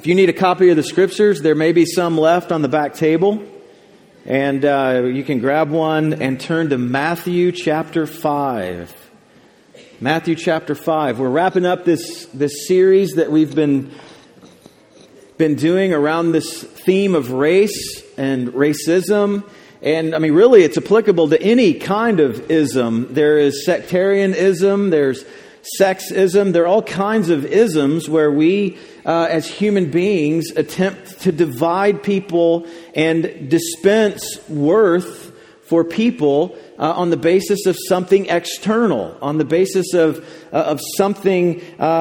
If you need a copy of the Scriptures, there may be some left on the back table. And you can grab one and turn to Matthew chapter 5. Matthew chapter 5. We're wrapping up this series that we've been doing around this theme of race and racism. And I mean, really, it's applicable to any kind of ism. There is sectarianism, there's sexism, there are all kinds of isms where we, as human beings, attempt to divide people and dispense worth for people on the basis of something external, on the basis of something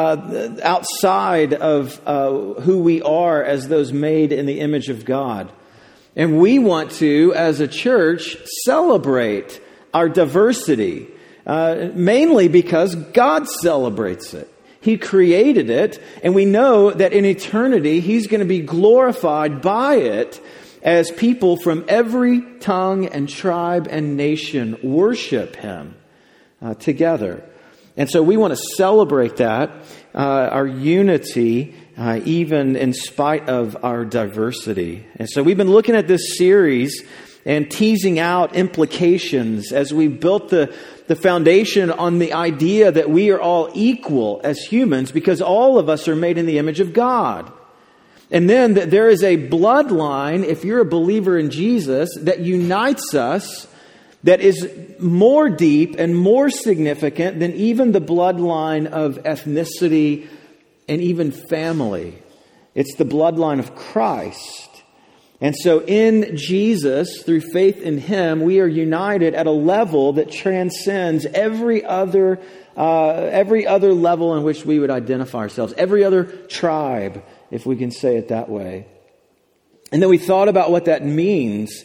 outside of who we are as those made in the image of God. And we want to, as a church, celebrate our diversity. Mainly because God celebrates it. He created it, and we know that in eternity He's going to be glorified by it as people from every tongue and tribe and nation worship Him together. And so we want to celebrate that, our unity, even in spite of our diversity. And so we've been looking at this series and teasing out implications as we built the foundation on the idea that we are all equal as humans because all of us are made in the image of God. And then that there is a bloodline, if you're a believer in Jesus, that unites us, that is more deep and more significant than even the bloodline of ethnicity and even family. It's the bloodline of Christ. And so in Jesus, through faith in Him, we are united at a level that transcends every other level in which we would identify ourselves, every other tribe, if we can say it that way. And then we thought about what that means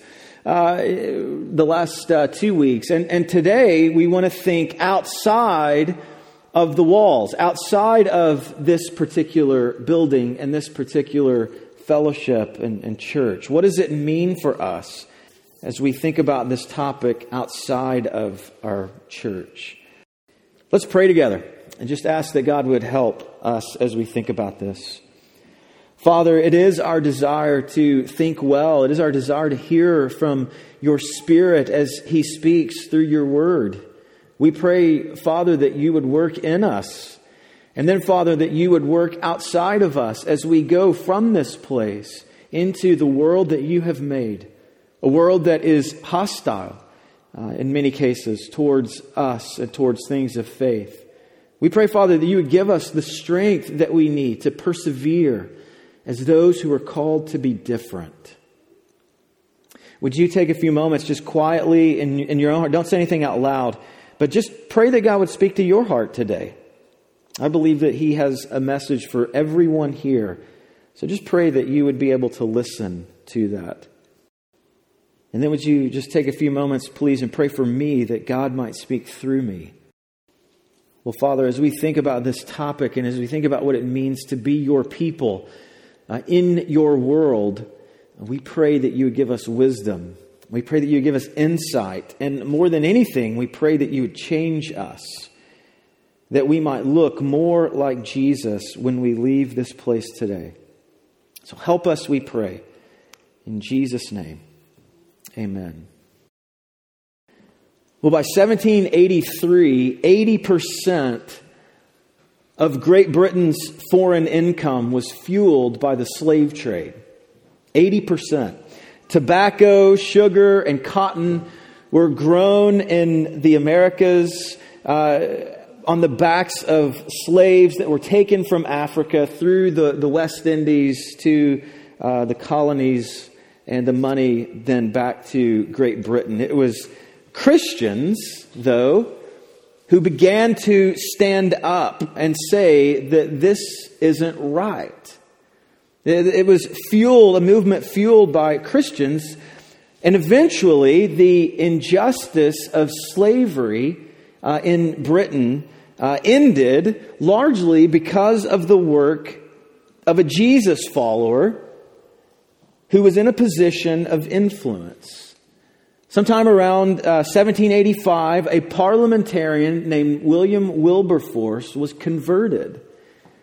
the last 2 weeks. And today we want to think outside of the walls, outside of this particular building and this particular fellowship and church. What does it mean for us as we think about this topic outside of our church? Let's pray together and just ask that God would help us as we think about this. Father, it is our desire to think well. It is our desire to hear from your Spirit as He speaks through your word. We pray, Father, that you would work in us. And then, Father, that you would work outside of us as we go from this place into the world that you have made. A world that is hostile, in many cases, towards us and towards things of faith. We pray, Father, that you would give us the strength that we need to persevere as those who are called to be different. Would you take a few moments just quietly in your own heart? Don't say anything out loud, but just pray that God would speak to your heart today. I believe that He has a message for everyone here. So just pray that you would be able to listen to that. And then would you just take a few moments, please, and pray for me that God might speak through me. Well, Father, as we think about this topic and as we think about what it means to be your people in your world, we pray that you would give us wisdom. We pray that you would give us insight. And more than anything, we pray that you would change us, that we might look more like Jesus when we leave this place today. So help us, we pray. In Jesus' name, amen. Well, by 1783, 80% of Great Britain's foreign income was fueled by the slave trade. 80%. Tobacco, sugar, and cotton were grown in the Americas on the backs of slaves that were taken from Africa through the West Indies to the colonies and the money then back to Great Britain. It was Christians, though, who began to stand up and say that this isn't right. It was a movement fueled by Christians, and eventually the injustice of slavery in Britain ended largely because of the work of a Jesus follower who was in a position of influence. Sometime around 1785, a parliamentarian named William Wilberforce was converted.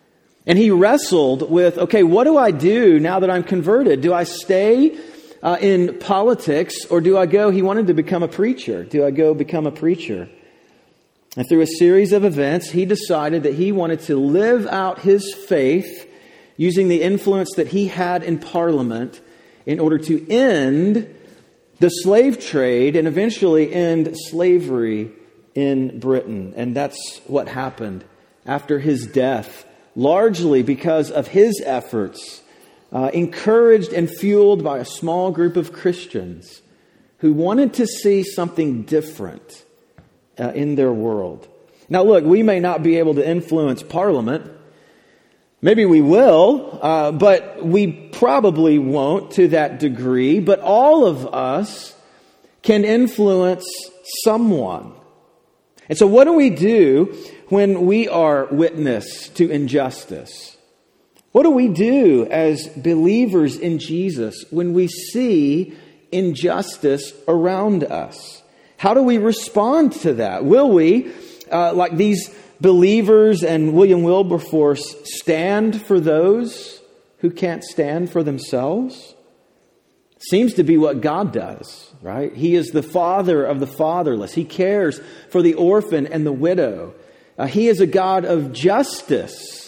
And he wrestled with, okay, what do I do now that I'm converted? Do I stay in politics, or do I go? He wanted to become a preacher. Do I go become a preacher? And through a series of events, he decided that he wanted to live out his faith using the influence that he had in Parliament in order to end the slave trade and eventually end slavery in Britain. And that's what happened after his death, largely because of his efforts, encouraged and fueled by a small group of Christians who wanted to see something different in their world. Now look, we may not be able to influence Parliament. Maybe we will, but we probably won't to that degree. But all of us can influence someone. And so what do we do when we are witness to injustice? What do we do as believers in Jesus when we see injustice around us? How do we respond to that? Will we, like these believers and William Wilberforce, stand for those who can't stand for themselves? Seems to be what God does, right? He is the father of the fatherless. He cares for the orphan and the widow. He is a God of justice.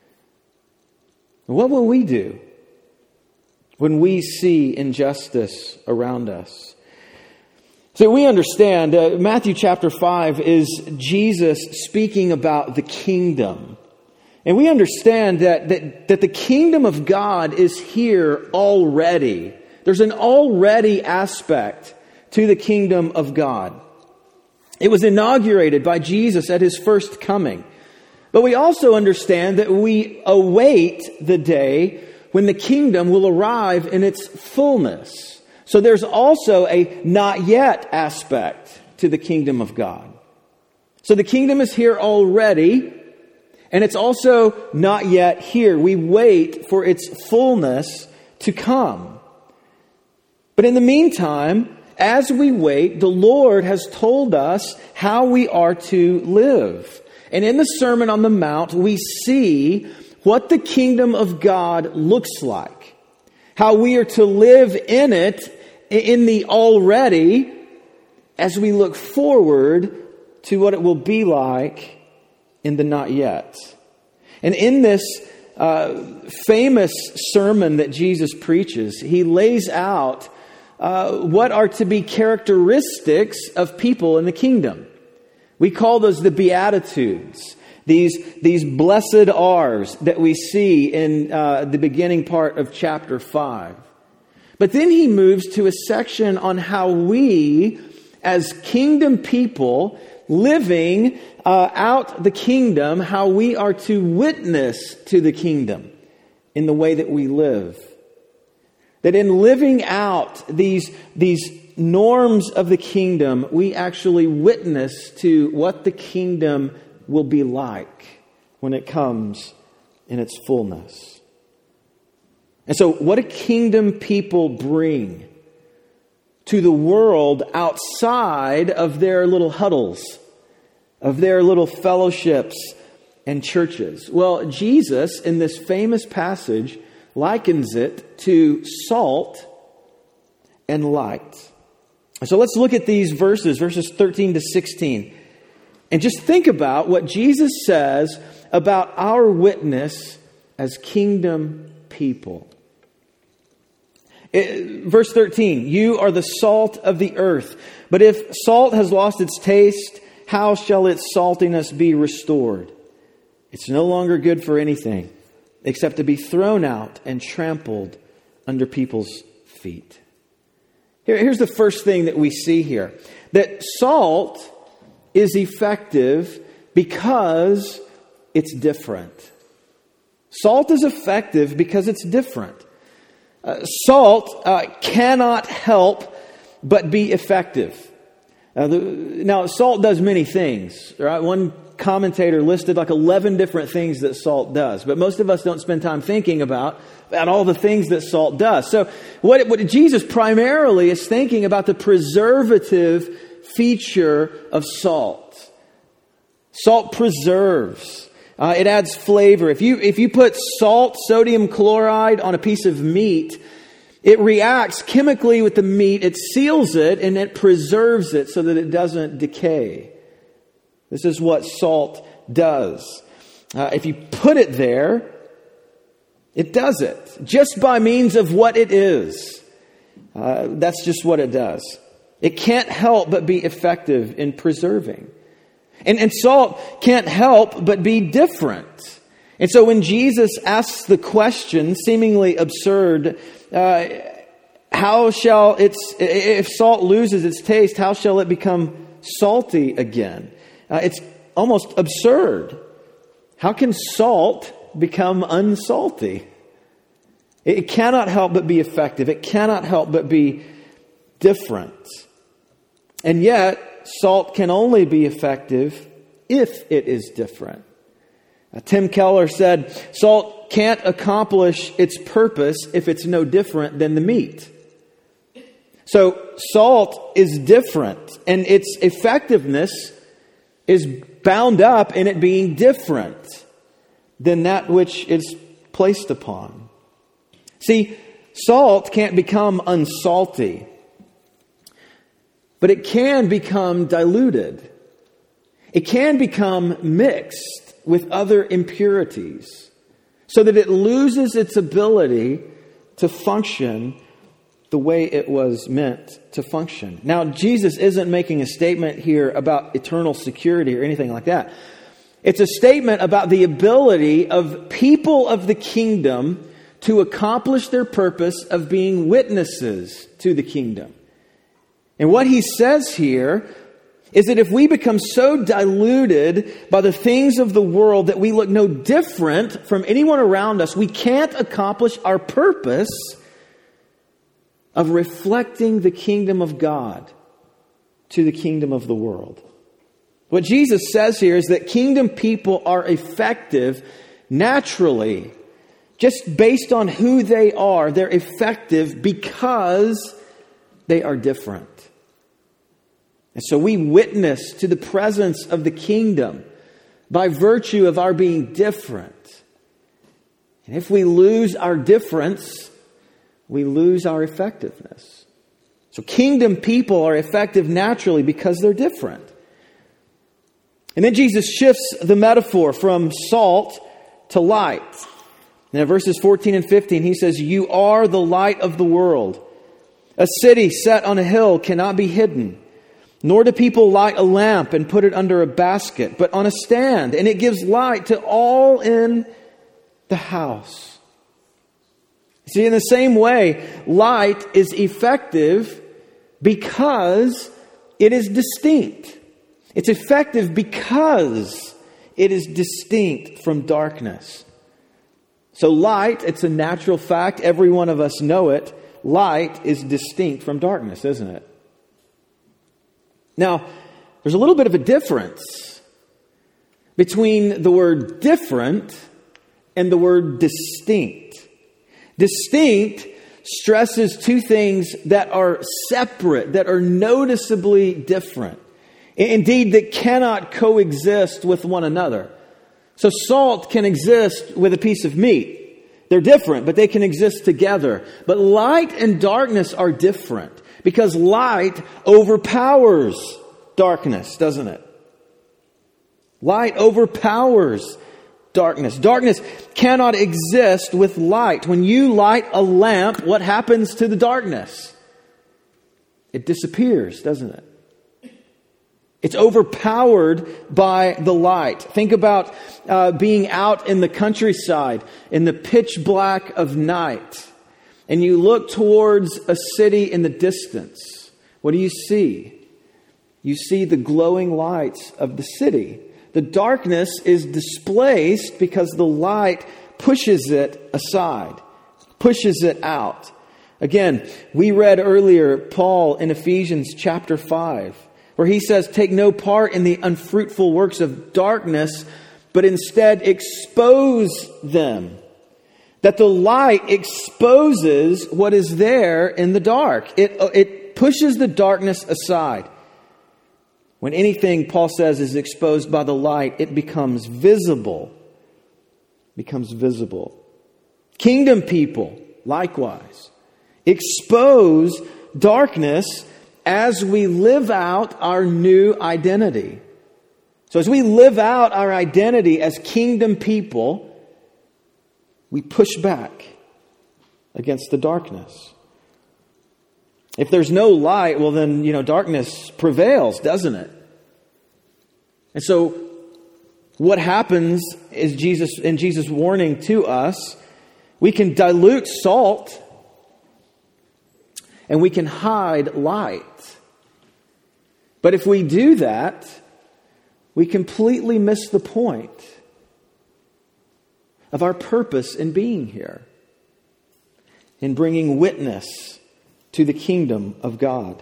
What will we do when we see injustice around us? So we understand Matthew chapter 5 is Jesus speaking about the kingdom. And we understand that the kingdom of God is here already. There's an already aspect to the kingdom of God. It was inaugurated by Jesus at his first coming. But we also understand that we await the day when the kingdom will arrive in its fullness. So there's also a not yet aspect to the kingdom of God. So the kingdom is here already, and it's also not yet here. We wait for its fullness to come. But in the meantime, as we wait, the Lord has told us how we are to live. And in the Sermon on the Mount, we see what the kingdom of God looks like. How we are to live in it, in the already, as we look forward to what it will be like in the not yet. And in this famous sermon that Jesus preaches, he lays out what are to be characteristics of people in the kingdom. We call those the Beatitudes. These blessed R's that we see in the beginning part of chapter 5. But then he moves to a section on how we, as kingdom people, living out the kingdom, how we are to witness to the kingdom in the way that we live. That in living out these norms of the kingdom, we actually witness to what the kingdom will be like when it comes in its fullness. And so what do kingdom people bring to the world outside of their little huddles, of their little fellowships and churches? Well, Jesus, in this famous passage, likens it to salt and light. So let's look at these verses 13 to 16, and just think about what Jesus says about our witness as kingdom people. Verse 13, you are the salt of the earth. But if salt has lost its taste, how shall its saltiness be restored? It's no longer good for anything except to be thrown out and trampled under people's feet. Here's the first thing that we see here. That salt is effective because it's different. Salt is effective because it's different. Salt cannot help but be effective. Now, salt does many things, right? One commentator listed like 11 different things that salt does, but most of us don't spend time thinking about all the things that salt does. So what Jesus primarily is thinking about the preservative feature of salt. Salt preserves. It adds flavor. If you put salt, sodium chloride on a piece of meat, it reacts chemically with the meat, it seals it, and it preserves it so that it doesn't decay. This is what salt does. If you put it there, it does it. Just by means of what it is. That's just what it does. It can't help but be effective in preserving. And salt can't help but be different. And so when Jesus asks the question, seemingly absurd, if salt loses its taste, how shall it become salty again? It's almost absurd. How can salt become unsalty? It cannot help but be effective. It cannot help but be different. And yet, salt can only be effective if it is different. Tim Keller said, salt can't accomplish its purpose if it's no different than the meat. So, salt is different, and its effectiveness is bound up in it being different than that which it's placed upon. See, salt can't become unsalty, but it can become diluted. It can become mixed with other impurities so that it loses its ability to function the way it was meant to function. Now, Jesus isn't making a statement here about eternal security or anything like that. It's a statement about the ability of people of the kingdom to accomplish their purpose of being witnesses to the kingdom. And what he says here is that if we become so diluted by the things of the world that we look no different from anyone around us, we can't accomplish our purpose of reflecting the kingdom of God to the kingdom of the world. What Jesus says here is that kingdom people are effective naturally, just based on who they are. They're effective because they are different. And so we witness to the presence of the kingdom by virtue of our being different. And if we lose our difference, we lose our effectiveness. So kingdom people are effective naturally because they're different. And then Jesus shifts the metaphor from salt to light. And in verses 14 and 15, he says, "You are the light of the world. A city set on a hill cannot be hidden. Nor do people light a lamp and put it under a basket, but on a stand, and it gives light to all in the house." See, in the same way, light is effective because it is distinct. It's effective because it is distinct from darkness. So light, it's a natural fact. Every one of us know it. Light is distinct from darkness, isn't it? Now, there's a little bit of a difference between the word different and the word distinct. Distinct stresses two things that are separate, that are noticeably different. Indeed, that cannot coexist with one another. So salt can exist with a piece of meat. They're different, but they can exist together. But light and darkness are different. Because light overpowers darkness, doesn't it? Light overpowers darkness. Darkness cannot exist with light. When you light a lamp, what happens to the darkness? It disappears, doesn't it? It's overpowered by the light. Think about being out in the countryside in the pitch black of night. And you look towards a city in the distance. What do you see? You see the glowing lights of the city. The darkness is displaced because the light pushes it aside, pushes it out. Again, we read earlier Paul in Ephesians chapter 5, where he says, "Take no part in the unfruitful works of darkness, but instead expose them." That the light exposes what is there in the dark. It pushes the darkness aside. When anything, Paul says, is exposed by the light, it becomes visible becomes visible. Kingdom people, likewise, expose darkness as we live out our new identity. So as we live out our identity as kingdom people, we push back against the darkness. If there's no light, well then, darkness prevails, doesn't it? And so what happens is Jesus' warning to us, we can dilute salt and we can hide light. But if we do that, we completely miss the point of our purpose in being here, in bringing witness to the kingdom of God.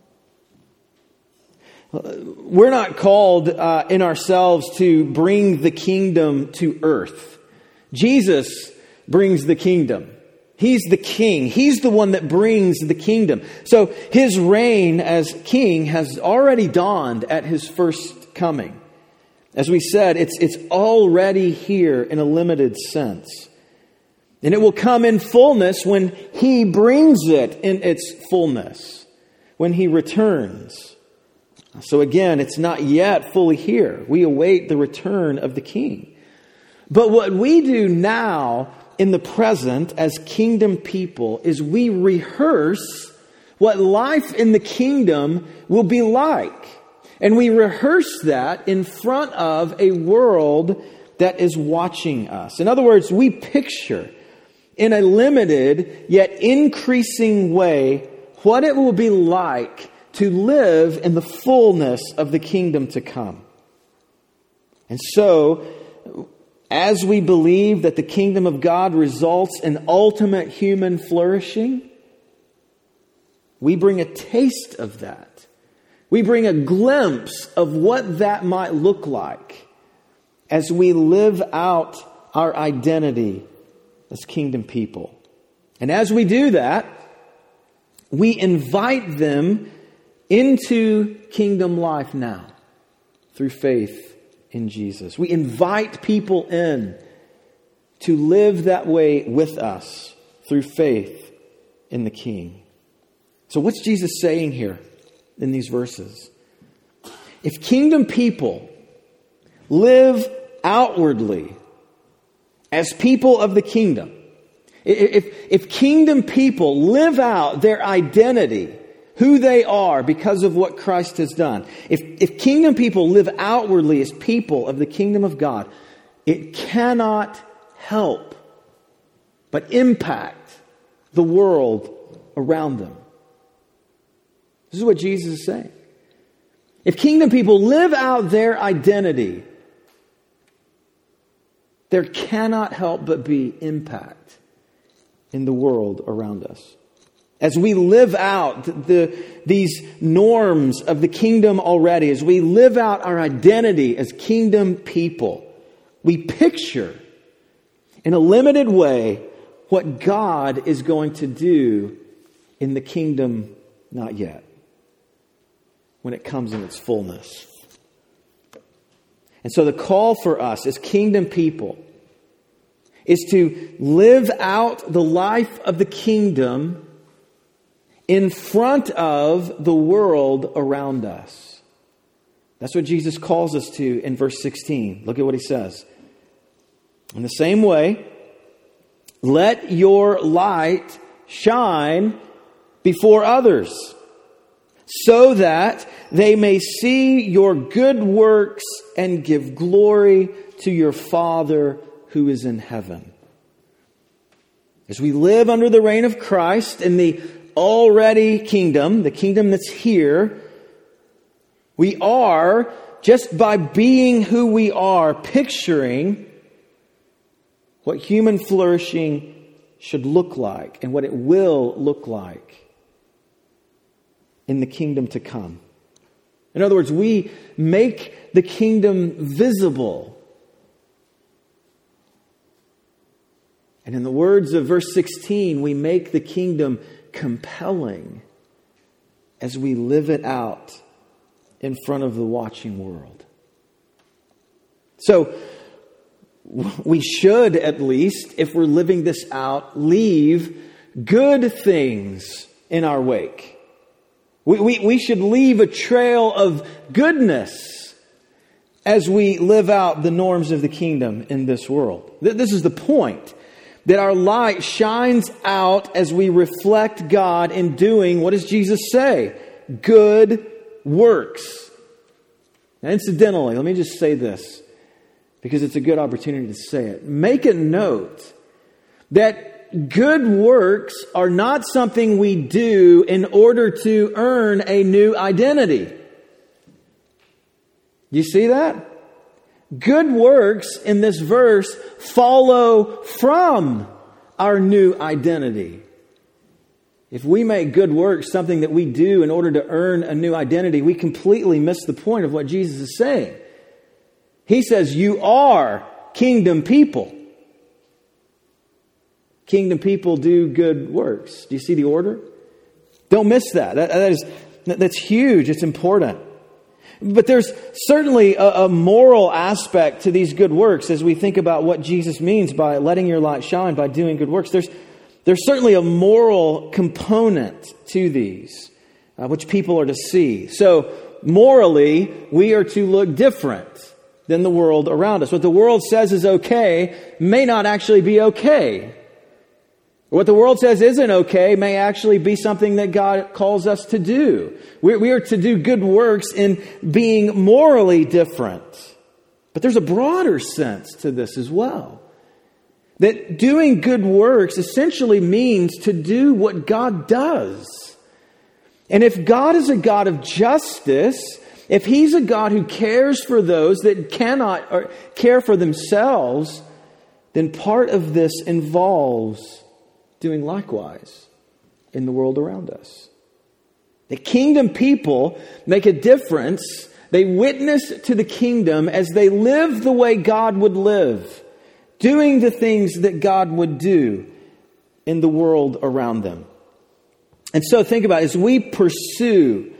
We're not called in ourselves to bring the kingdom to earth. Jesus brings the kingdom. He's the king. He's the one that brings the kingdom. So his reign as king has already dawned at his first coming. As we said, it's already here in a limited sense. And it will come in fullness when he brings it in its fullness, when he returns. So again, it's not yet fully here. We await the return of the king. But what we do now in the present as kingdom people is we rehearse what life in the kingdom will be like. And we rehearse that in front of a world that is watching us. In other words, we picture in a limited yet increasing way what it will be like to live in the fullness of the kingdom to come. And so, as we believe that the kingdom of God results in ultimate human flourishing, we bring a taste of that. We bring a glimpse of what that might look like as we live out our identity as kingdom people. And as we do that, we invite them into kingdom life now through faith in Jesus. We invite people in to live that way with us through faith in the King. So what's Jesus saying here in these verses? If kingdom people live outwardly as people of the kingdom, if kingdom people live out their identity, who they are because of what Christ has done, if kingdom people live outwardly as people of the kingdom of God, it cannot help but impact the world around them. This is what Jesus is saying. If kingdom people live out their identity, there cannot help but be impact in the world around us. As we live out these norms of the kingdom already, as we live out our identity as kingdom people, we picture in a limited way what God is going to do in the kingdom not yet, when it comes in its fullness. And so the call for us as kingdom people is to live out the life of the kingdom in front of the world around us. That's what Jesus calls us to in verse 16. Look at what he says. In the same way, let your light shine before others, so that they may see your good works and give glory to your Father who is in heaven. As we live under the reign of Christ in the already kingdom, the kingdom that's here, we are, just by being who we are, picturing what human flourishing should look like and what it will look like in the kingdom to come. In other words, we make the kingdom visible. And in the words of verse 16, we make the kingdom compelling as we live it out in front of the watching world. So, we should, at least, if we're living this out, leave good things in our wake. We should leave a trail of goodness as we live out the norms of the kingdom in this world. This is the point, that our light shines out as we reflect God in doing, what does Jesus say? Good works. Now, incidentally, let me just say this, because it's a good opportunity to say it. Make a note that good works are not something we do in order to earn a new identity. You see that? Good works in this verse follow from our new identity. If we make good works something that we do in order to earn a new identity, we completely miss the point of what Jesus is saying. He says, you are kingdom people. Kingdom people do good works. Do you see the order? Don't miss that. That's huge. It's important. But there's certainly a moral aspect to these good works as we think about what Jesus means by letting your light shine, by doing good works. There's certainly a moral component to these, which people are to see. So morally, we are to look different than the world around us. What the world says is okay may not actually be okay. What the world says isn't okay may actually be something that God calls us to do. We are to do good works in being morally different. But there's a broader sense to this as well. That doing good works essentially means to do what God does. And if God is a God of justice, if He's a God who cares for those that cannot or care for themselves, then part of this involves doing likewise in the world around us. The kingdom people make a difference. They witness to the kingdom as they live the way God would live, doing the things that God would do in the world around them. And so think about it, as we pursue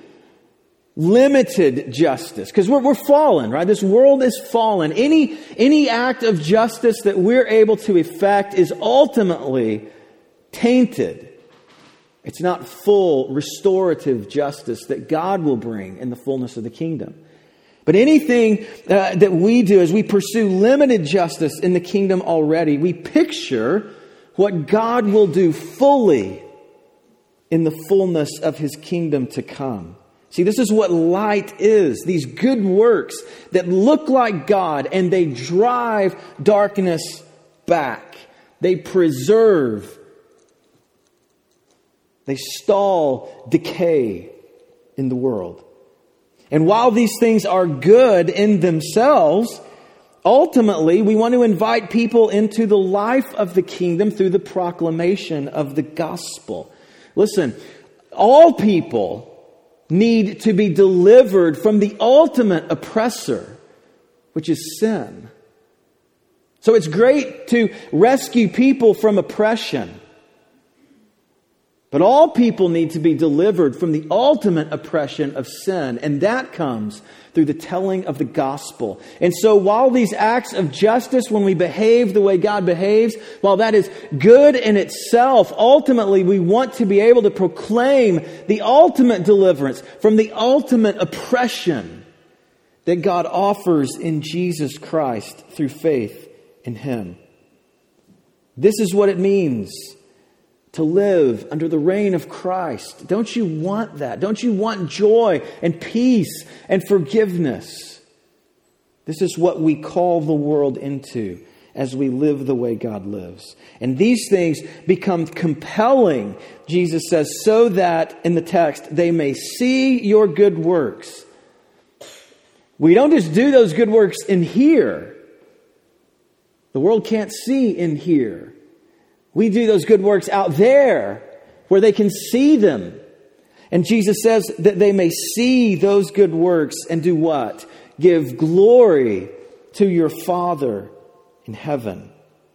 limited justice, because we're fallen, right? This world is fallen. Any act of justice that we're able to effect is ultimately tainted. It's not full restorative justice that God will bring in the fullness of the kingdom. But anything that we do as we pursue limited justice in the kingdom already, we picture what God will do fully in the fullness of His kingdom to come. See, this is what light is. These good works that look like God and they drive darkness back. They preserve. They stall decay in the world. And while these things are good in themselves, ultimately we want to invite people into the life of the kingdom through the proclamation of the gospel. Listen, all people need to be delivered from the ultimate oppressor, which is sin. So it's great to rescue people from oppression. But all people need to be delivered from the ultimate oppression of sin, and that comes through the telling of the gospel. And so while these acts of justice, when we behave the way God behaves, while that is good in itself, ultimately we want to be able to proclaim the ultimate deliverance from the ultimate oppression that God offers in Jesus Christ through faith in Him. This is what it means to live under the reign of Christ. Don't you want that? Don't you want joy and peace and forgiveness? This is what we call the world into as we live the way God lives. And these things become compelling, Jesus says, so that, in the text, they may see your good works. We don't just do those good works in here. The world can't see in here. We do those good works out there where they can see them. And Jesus says that they may see those good works and do what? Give glory to your Father in heaven.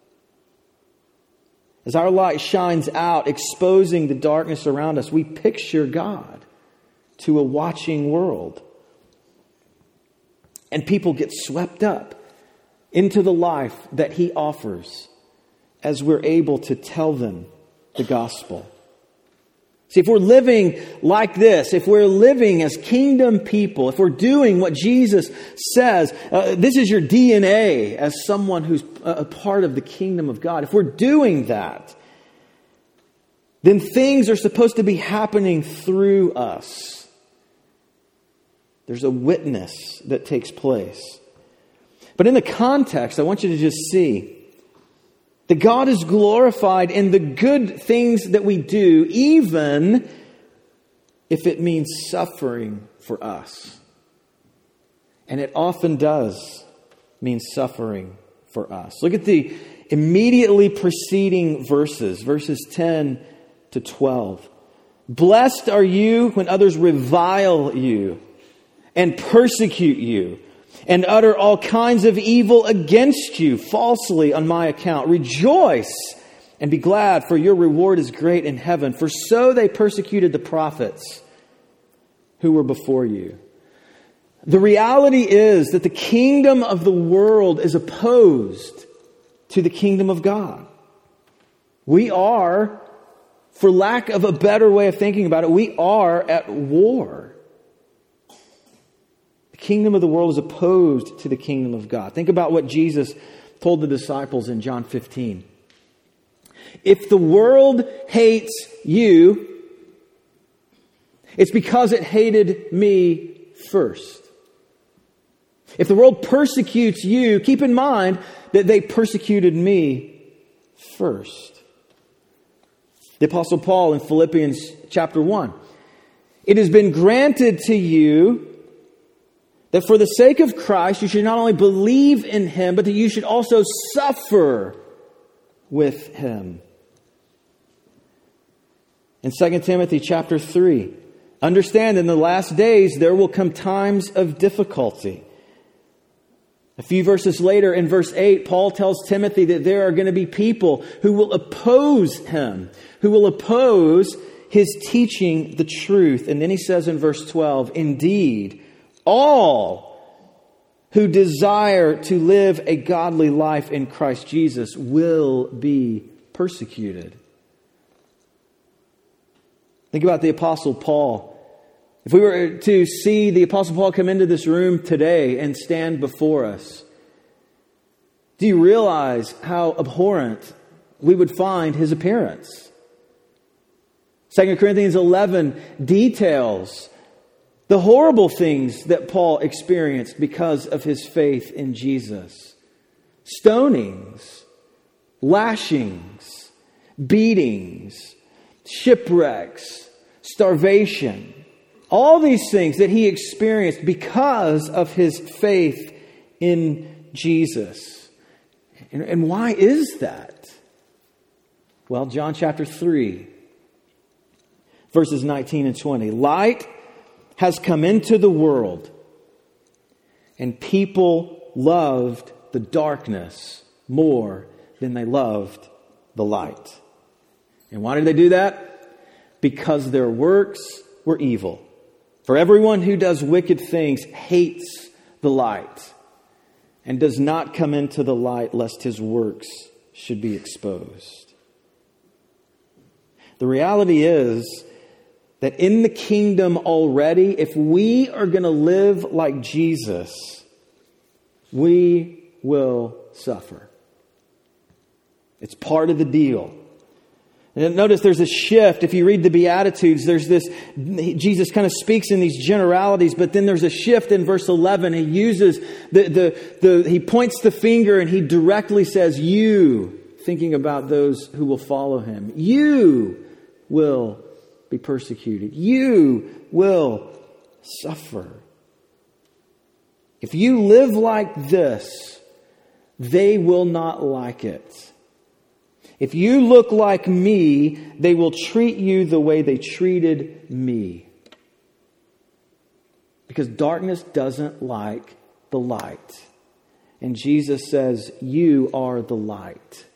As our light shines out, exposing the darkness around us, we picture God to a watching world. And people get swept up into the life that He offers as we're able to tell them the gospel. See, if we're living like this, if we're living as kingdom people, if we're doing what Jesus says, this is your DNA as someone who's a part of the kingdom of God. If we're doing that, then things are supposed to be happening through us. There's a witness that takes place. But in the context, I want you to just see that God is glorified in the good things that we do, even if it means suffering for us. And it often does mean suffering for us. Look at the immediately preceding verses 10 to 12. Blessed are you when others revile you and persecute you and utter all kinds of evil against you falsely on my account. Rejoice and be glad, for your reward is great in heaven. For so they persecuted the prophets who were before you. The reality is that the kingdom of the world is opposed to the kingdom of God. We are, for lack of a better way of thinking about it, we are at war. The kingdom of the world is opposed to the kingdom of God. Think about what Jesus told the disciples in John 15. If the world hates you, it's because it hated me first. If the world persecutes you, keep in mind that they persecuted me first. The Apostle Paul in Philippians chapter 1. It has been granted to you that for the sake of Christ, you should not only believe in Him, but that you should also suffer with Him. In 2 Timothy chapter 3, understand in the last days there will come times of difficulty. A few verses later, in verse 8, Paul tells Timothy that there are going to be people who will oppose him, who will oppose his teaching the truth. And then he says in verse 12, indeed, all who desire to live a godly life in Christ Jesus will be persecuted. Think about the Apostle Paul. If we were to see the Apostle Paul come into this room today and stand before us, do you realize how abhorrent we would find his appearance? 2 Corinthians 11 details the horrible things that Paul experienced because of his faith in Jesus. Stonings, lashings, beatings, shipwrecks, starvation. All these things that he experienced because of his faith in Jesus. And why is that? Well, John chapter 3, verses 19 and 20. Light has come into the world, and people loved the darkness more than they loved the light. And why did they do that? Because their works were evil. For everyone who does wicked things hates the light and does not come into the light lest his works should be exposed. The reality is that in the kingdom already, if we are going to live like Jesus, we will suffer. It's part of the deal. And notice there's a shift. If you read the Beatitudes, there's this, Jesus kind of speaks in these generalities, but then there's a shift in verse 11. He uses he points the finger and he directly says, you, thinking about those who will follow him, you will be persecuted. You will suffer. If you live like this, they will not like it. If you look like me, they will treat you the way they treated me. Because darkness doesn't like the light. And Jesus says, you are the light.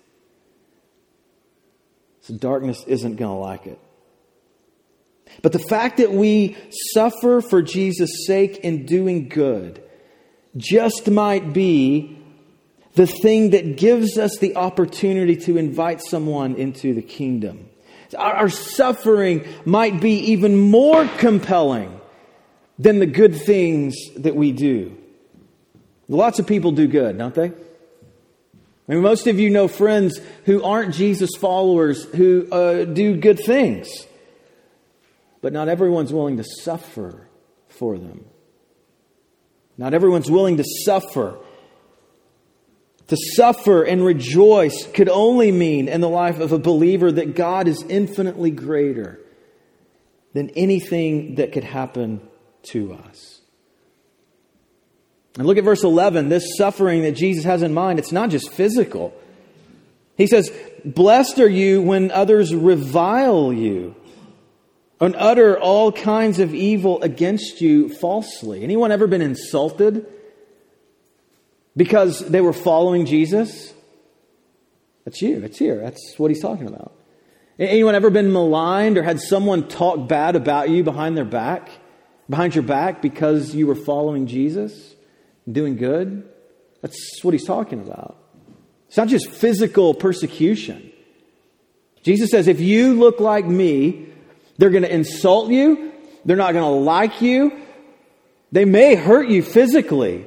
So darkness isn't going to like it. But the fact that we suffer for Jesus' sake in doing good just might be the thing that gives us the opportunity to invite someone into the kingdom. Our suffering might be even more compelling than the good things that we do. Lots of people do good, don't they? I mean, most of you know friends who aren't Jesus followers who do good things. But not everyone's willing to suffer for them. Not everyone's willing to suffer. To suffer and rejoice could only mean in the life of a believer that God is infinitely greater than anything that could happen to us. And look at verse 11. This suffering that Jesus has in mind, it's not just physical. He says, "Blessed are you when others revile you and utter all kinds of evil against you falsely." Anyone ever been insulted because they were following Jesus? That's you. It's here. That's what he's talking about. Anyone ever been maligned or had someone talk bad about you behind your back because you were following Jesus? Doing good? That's what he's talking about. It's not just physical persecution. Jesus says, if you look like me, they're going to insult you. They're not going to like you. They may hurt you physically.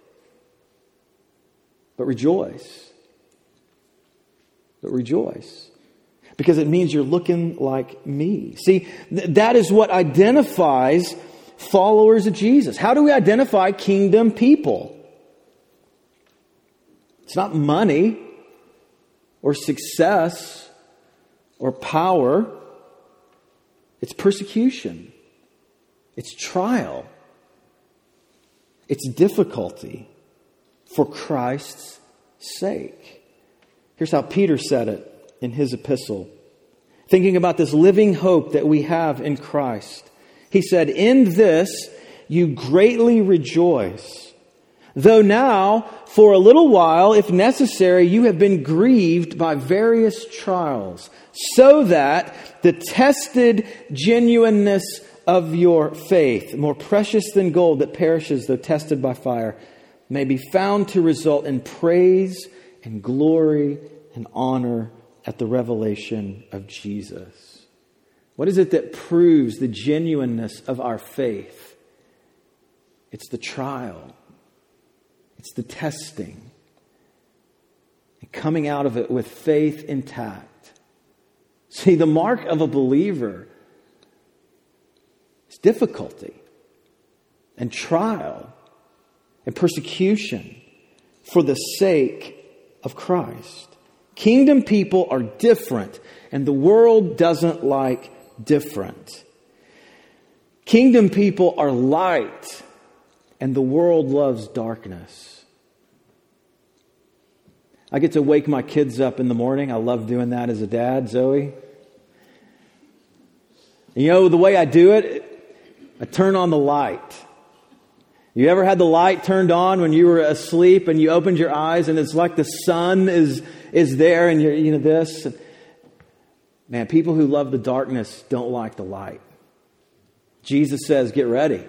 But rejoice. Because it means you're looking like me. See, that is what identifies followers of Jesus. How do we identify kingdom people? It's not money or success or power. It's persecution. It's trial. It's difficulty for Christ's sake. Here's how Peter said it in his epistle. Thinking about this living hope that we have in Christ. He said, "In this you greatly rejoice, though now, for a little while, if necessary, you have been grieved by various trials, so that the tested genuineness of your faith, more precious than gold that perishes though tested by fire, may be found to result in praise and glory and honor at the revelation of Jesus." What is it that proves the genuineness of our faith? It's the trial. It's the testing. And coming out of it with faith intact. See, the mark of a believer is difficulty and trial and persecution for the sake of Christ. Kingdom people are different, and the world doesn't like different. Kingdom people are light, and the world loves darkness. I get to wake my kids up in the morning. I love doing that as a dad, Zoe. You know, the way I do it, I turn on the light. You ever had the light turned on when you were asleep and you opened your eyes and it's like the sun is there and you're, this? Man, people who love the darkness don't like the light. Jesus says, get ready.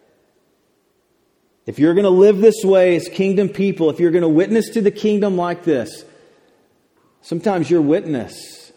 If you're going to live this way as kingdom people, if you're going to witness to the kingdom like this, sometimes your witness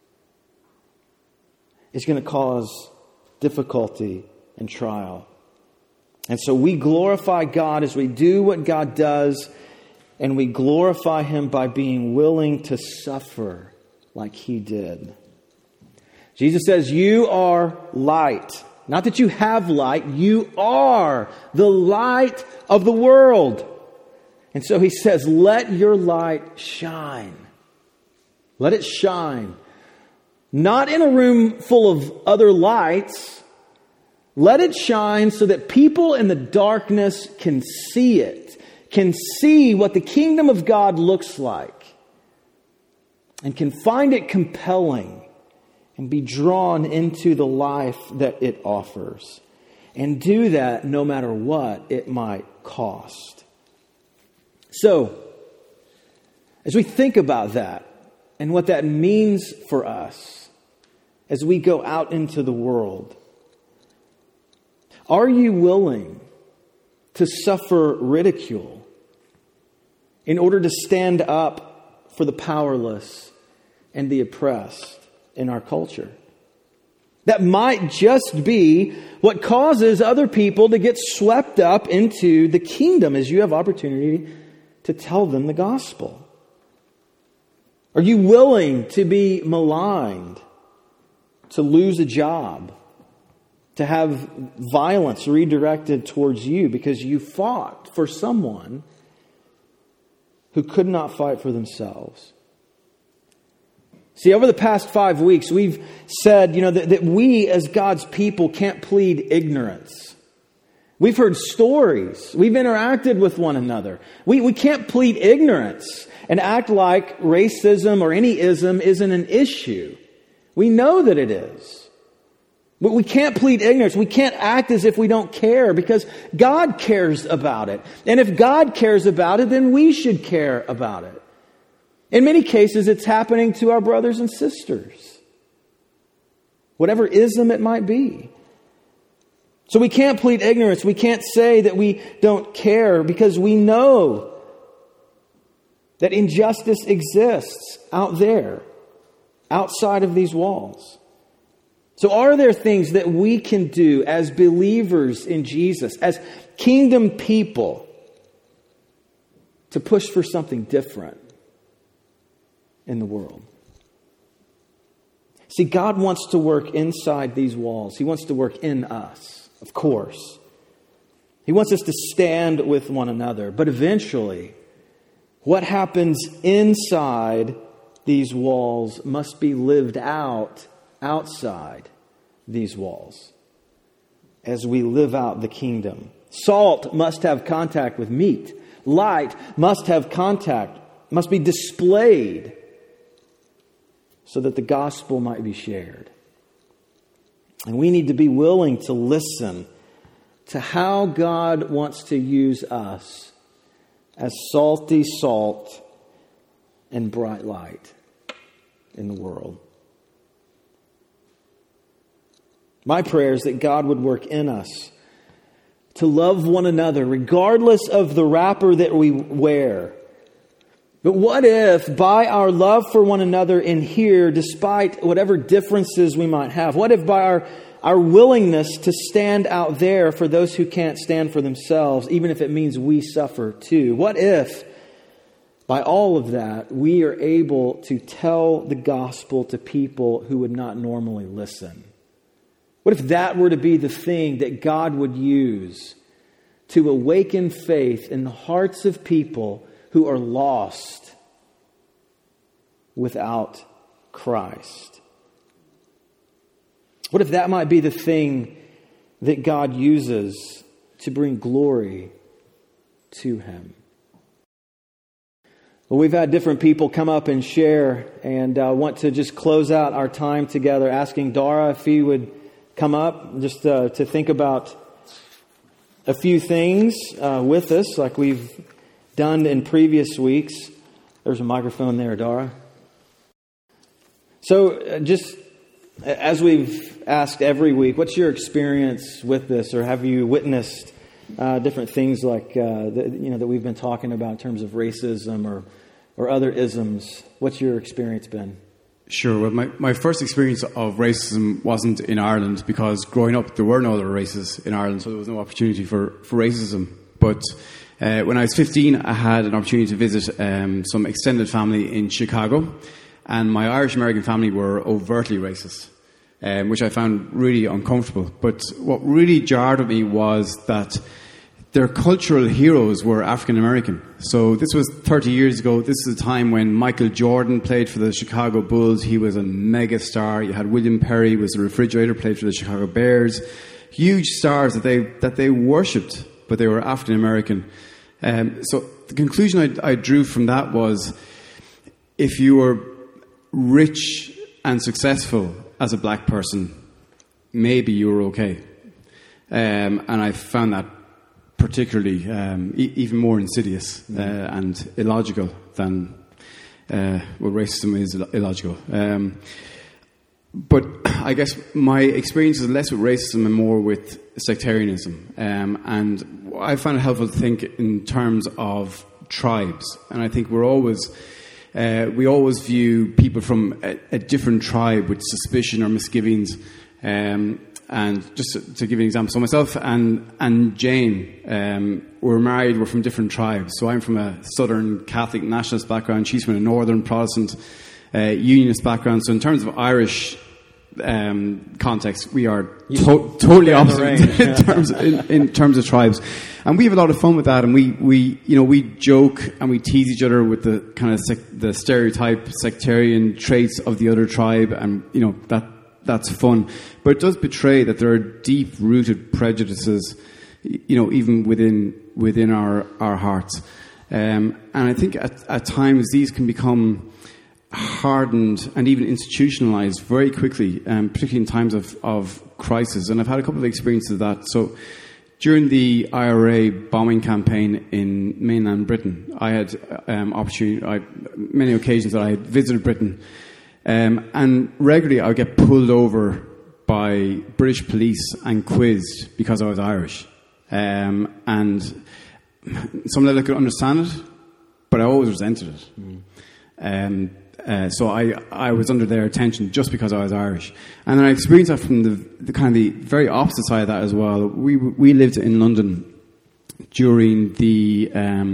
is going to cause difficulty and trial. And so we glorify God as we do what God does, and we glorify Him by being willing to suffer like He did. Jesus says, you are light. Not that you have light, you are the light of the world. And so He says, let your light shine. Let it shine. Not in a room full of other lights. Let it shine so that people in the darkness can see it, can see what the kingdom of God looks like, and can find it compelling and be drawn into the life that it offers. And do that no matter what it might cost. So, as we think about that and what that means for us as we go out into the world, are you willing to suffer ridicule in order to stand up for the powerless and the oppressed in our culture. That might just be what causes other people to get swept up into the kingdom as you have opportunity to tell them the gospel. Are you willing to be maligned, to lose a job, to have violence redirected towards you because you fought for someone who could not fight for themselves? See, over the past 5 weeks, we've said, that we as God's people can't plead ignorance. We've heard stories. We've interacted with one another. We can't plead ignorance and act like racism or any ism isn't an issue. We know that it is. But we can't plead ignorance. We can't act as if we don't care because God cares about it. And if God cares about it, then we should care about it. In many cases, it's happening to our brothers and sisters. Whatever ism it might be. So we can't plead ignorance. We can't say that we don't care because we know that injustice exists out there, outside of these walls. So are there things that we can do as believers in Jesus, as kingdom people, to push for something different in the world? See, God wants to work inside these walls. He wants to work in us, of course. He wants us to stand with one another. But eventually, what happens inside these walls must be lived out outside these walls as we live out the kingdom. Salt must have contact with meat. Light must have contact, must be displayed so that the gospel might be shared. And we need to be willing to listen to how God wants to use us as salty salt and bright light in the world. My prayer is that God would work in us to love one another regardless of the wrapper that we wear. But what if by our love for one another in here, despite whatever differences we might have, what if by our willingness to stand out there for those who can't stand for themselves, even if it means we suffer too? What if by all of that, we are able to tell the gospel to people who would not normally listen? What if that were to be the thing that God would use to awaken faith in the hearts of people who are lost without Christ? What if that might be the thing that God uses to bring glory to Him? Well, we've had different people come up and share, and want to just close out our time together, asking Dara if he would come up just to think about a few things with us, like we've done in previous weeks. There's a microphone there, Dara. So just as we've asked every week, what's your experience with this, or have you witnessed different things like that we've been talking about in terms of racism or other isms? What's your experience been? Sure. Well, my first experience of racism wasn't in Ireland because growing up there were no other races in Ireland, so there was no opportunity for racism. But when I was 15, I had an opportunity to visit some extended family in Chicago, and my Irish-American family were overtly racist, which I found really uncomfortable. But what really jarred at me was that their cultural heroes were African-American. So this was 30 years ago. This is a time when Michael Jordan played for the Chicago Bulls. He was a mega star. You had William Perry, was a refrigerator, played for the Chicago Bears. Huge stars that they worshipped, but they were African-American. So the conclusion I drew from that was, if you were rich and successful as a black person, maybe you were okay. And I found that particularly even more insidious and illogical than racism is illogical. But I guess my experience is less with racism and more with sectarianism. And I found it helpful to think in terms of tribes, and I think we always view people from a different tribe with suspicion or misgivings. And just to give you an example, so myself and Jane, we're married, we're from different tribes. So I'm from a Southern Catholic nationalist background, she's from a Northern Protestant Unionist background. So in terms of Irish context, we are totally opposite in terms of tribes. And we have a lot of fun with that, and we joke and we tease each other with the kind of the stereotype sectarian traits of the other tribe, and that's fun. But it does betray that there are deep-rooted prejudices, even within our hearts. And I think at times these can become hardened and even institutionalized very quickly, particularly in times of crisis. And I've had a couple of experiences of that. So during the IRA bombing campaign in mainland Britain, I had many occasions that I had visited Britain. And regularly I would get pulled over by British police and quizzed because I was Irish. And some level I could understand it, but I always resented it. So I was under their attention just because I was Irish. And then I experienced that from the kind of the very opposite side of that as well. We lived in London during the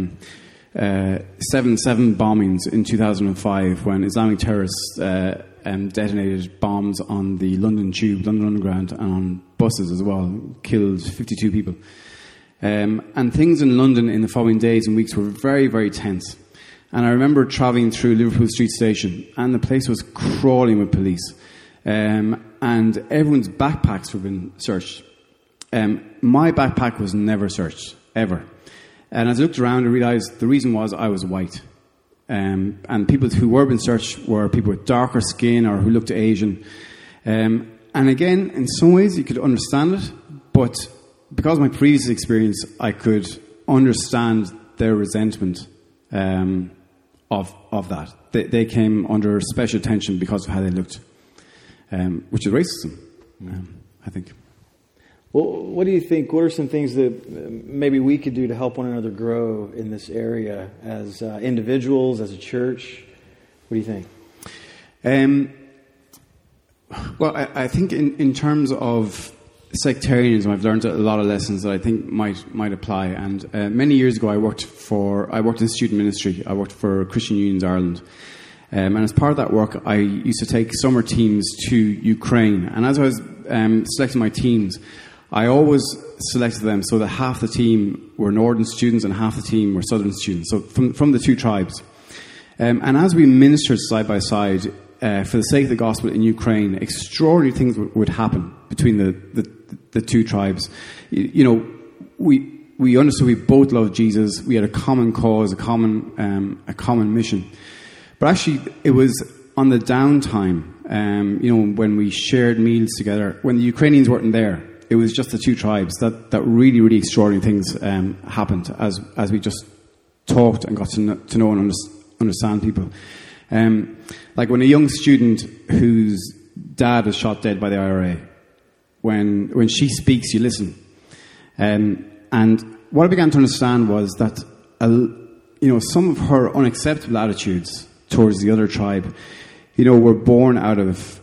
7/7 bombings in 2005, when Islamic terrorists detonated bombs on the London Tube, London Underground, and on buses as well, killed 52 people. And things in London in the following days and weeks were very, very tense. And I remember travelling through Liverpool Street Station, and the place was crawling with police. And everyone's backpacks were being searched. My backpack was never searched, ever. And as I looked around, I realised the reason was I was white. And people who were being searched were people with darker skin or who looked Asian. And again, in some ways you could understand it, but because of my previous experience, I could understand their resentment of that. They came under special attention because of how they looked, which is racism, I think. Well, what do you think? What are some things that maybe we could do to help one another grow in this area as individuals, as a church? What do you think? Well, I think in terms of sectarianism, I've learned a lot of lessons that I think might apply. And many years ago, I worked in student ministry. I worked for Christian Unions Ireland. And as part of that work, I used to take summer teams to Ukraine. And as I was selecting my teams, I always selected them so that half the team were northern students and half the team were southern students, so from the two tribes. And as we ministered side by side, for the sake of the gospel in Ukraine, extraordinary things would happen between the two tribes. We understood we both loved Jesus. We had a common cause, a common mission. But actually, it was on the downtime, when we shared meals together, when the Ukrainians weren't there. It was just the two tribes that really, really extraordinary things happened as we just talked and got to know and understand people. Like when a young student whose dad was shot dead by the IRA, when she speaks, you listen. And what I began to understand was that some of her unacceptable attitudes towards the other tribe, were born out of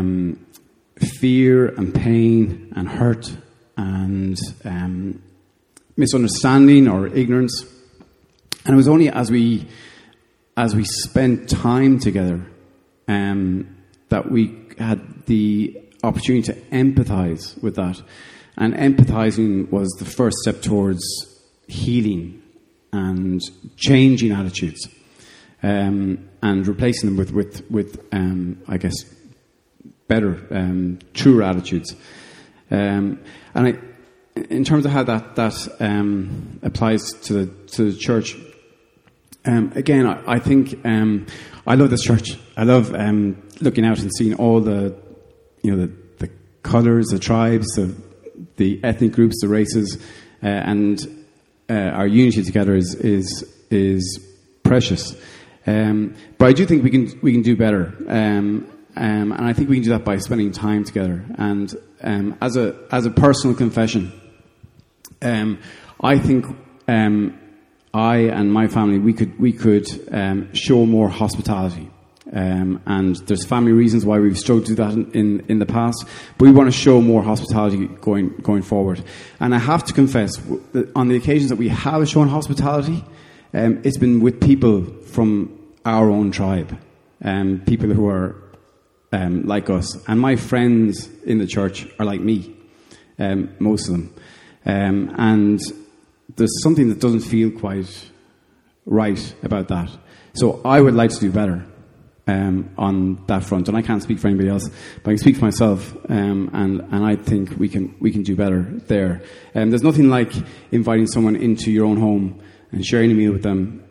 fear and pain and hurt and misunderstanding or ignorance. And it was only as we spent time together that we had the opportunity to empathize with that. And empathizing was the first step towards healing and changing attitudes, and replacing them with I guess, better, truer attitudes. And in terms of how that applies to the church, again, I think I love this church. I love looking out and seeing all the colours, the tribes, the ethnic groups, the races, and our unity together is precious. But I do think we can do better. And I think we can do that by spending time together. And as a personal confession, I think I and my family, we could show more hospitality. And there's family reasons why we've struggled to do that in the past, but we want to show more hospitality going forward. And I have to confess, that on the occasions that we have shown hospitality, it's been with people from our own tribe, people who are like us. And my friends in the church are like me, most of them. And there's something that doesn't feel quite right about that. So I would like to do better on that front. And I can't speak for anybody else, but I can speak for myself. And I think we can do better there. There's nothing like inviting someone into your own home and sharing a meal with them,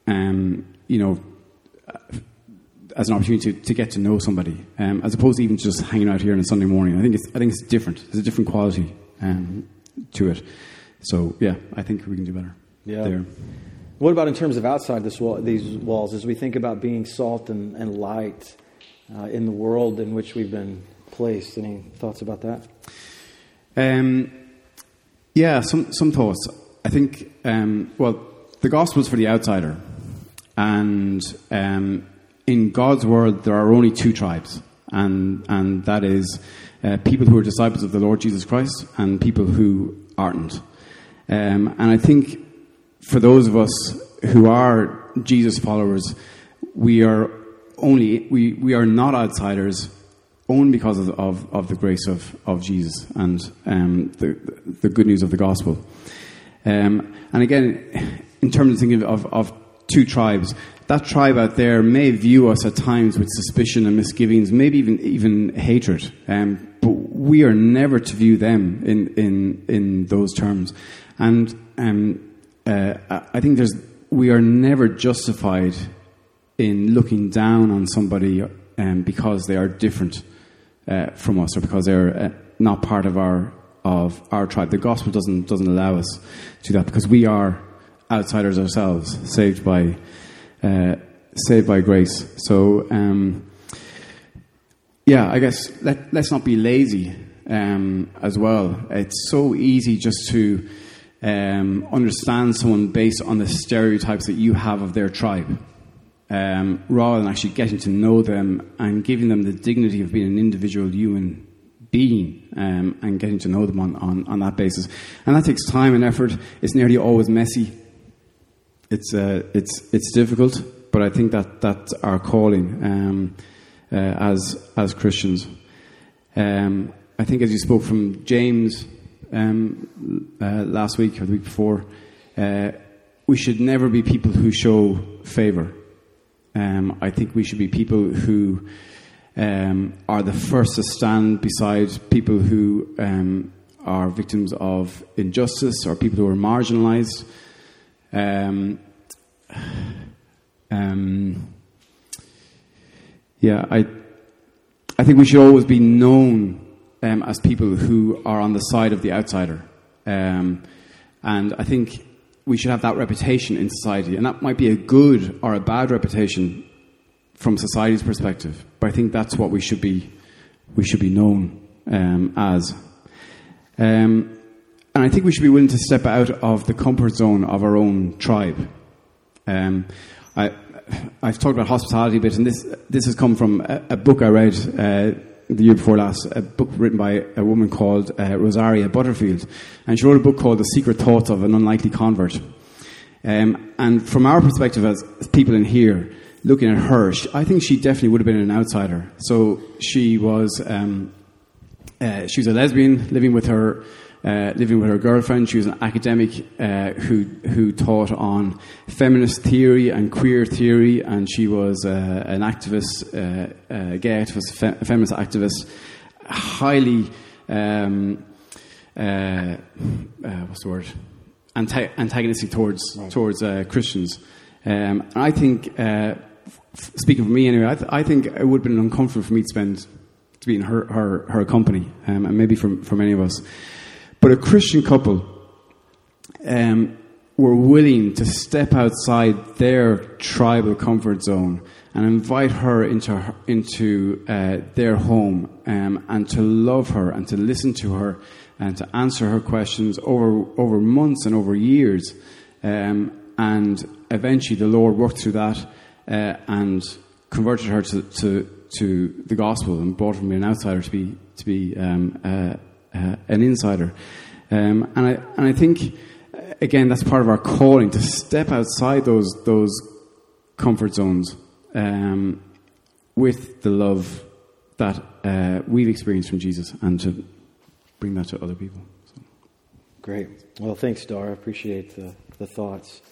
as an opportunity to get to know somebody, as opposed to even just hanging out here on a Sunday morning. I think it's different. There's a different quality to it. So yeah, I think we can do better there. What about in terms of outside these walls, as we think about being salt and light in the world in which we've been placed? Any thoughts about that? Some thoughts. I think, the gospel is for the outsider. And in God's world, there are only two tribes. And that is people who are disciples of the Lord Jesus Christ and people who aren't. And I think for those of us who are Jesus followers, we are not outsiders only because of the grace of Jesus and the good news of the gospel. And again, in terms of thinking of two tribes, that tribe out there may view us at times with suspicion and misgivings, maybe even hatred. But we are never to view them in those terms. And I think we are never justified in looking down on somebody because they are different from us, or because they're not part of our tribe. The gospel doesn't allow us to do that, because we are outsiders ourselves, saved by grace. So I guess let's not be lazy as well. It's so easy just to understand someone based on the stereotypes that you have of their tribe, rather than actually getting to know them and giving them the dignity of being an individual human being, and getting to know them on that basis. And that takes time and effort. It's nearly always messy. It's difficult, but I think that's our calling as Christians. I think, as you spoke from James last week or the week before, we should never be people who show favour. I think we should be people who are the first to stand beside people who are victims of injustice, or people who are marginalised. I think we should always be known as people who are on the side of the outsider, and I think we should have that reputation in society, and that might be a good or a bad reputation from society's perspective, but I think that's what we should be known as. And I think we should be willing to step out of the comfort zone of our own tribe. I've talked about hospitality a bit, and this has come from a book I read the year before last, a book written by a woman called Rosaria Butterfield, and she wrote a book called The Secret Thoughts of an Unlikely Convert. And from our perspective as people in here, looking at her, I think she definitely would have been an outsider. So she was a lesbian living with her girlfriend. She was an academic who taught on feminist theory and queer theory, and she was an activist, gay activist, feminist activist, highly what's the word? Antagonistic towards Christians. And I think, speaking for me anyway, I think it would have been uncomfortable for me to be in her company, and maybe for many of us. But a Christian couple were willing to step outside their tribal comfort zone and invite her into their home, and to love her and to listen to her and to answer her questions over months and over years. And And eventually the Lord worked through that and converted her to the gospel and brought her from being an outsider to be an insider. And I think, again, that's part of our calling, to step outside those comfort zones with the love that we've experienced from Jesus, and to bring that to other people. So. Great. Well, thanks, Dar. I appreciate the thoughts.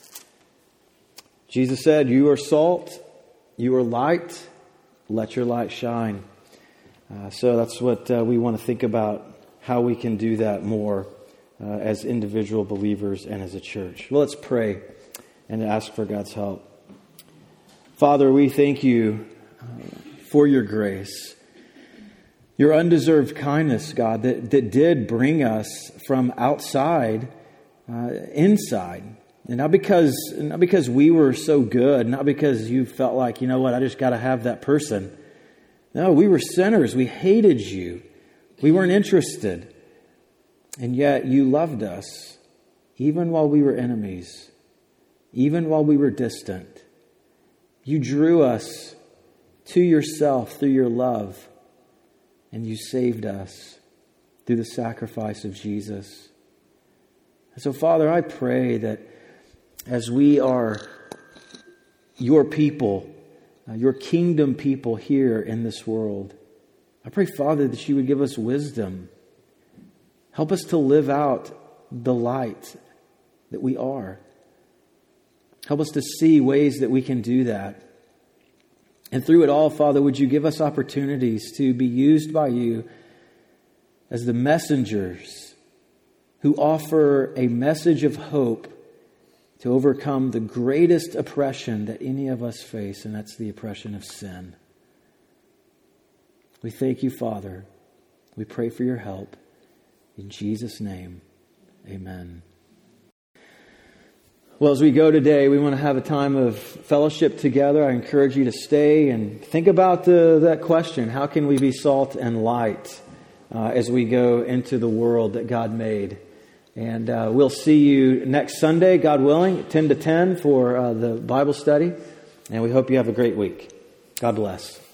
Jesus said, "You are salt, you are light, let your light shine." So that's what we want to think about, how we can do that more as individual believers and as a church. Well, let's pray and ask for God's help. Father, we thank you for your grace, your undeserved kindness, God, that did bring us from outside inside. And not because we were so good, not because you felt like, you know what, I just got to have that person. No, we were sinners. We hated you. We weren't interested. And yet you loved us, even while we were enemies, even while we were distant. You drew us to yourself through your love, and you saved us through the sacrifice of Jesus. And so, Father, I pray that as we are your people, your kingdom people here in this world, I pray, Father, that you would give us wisdom. Help us to live out the light that we are. Help us to see ways that we can do that. And through it all, Father, would you give us opportunities to be used by you as the messengers who offer a message of hope to overcome the greatest oppression that any of us face, and that's the oppression of sin. We thank you, Father. We pray for your help. In Jesus' name, amen. Well, as we go today, we want to have a time of fellowship together. I encourage you to stay and think about that question. How can we be salt and light as we go into the world that God made? And we'll see you next Sunday, God willing, 10 to 10 for the Bible study. And we hope you have a great week. God bless.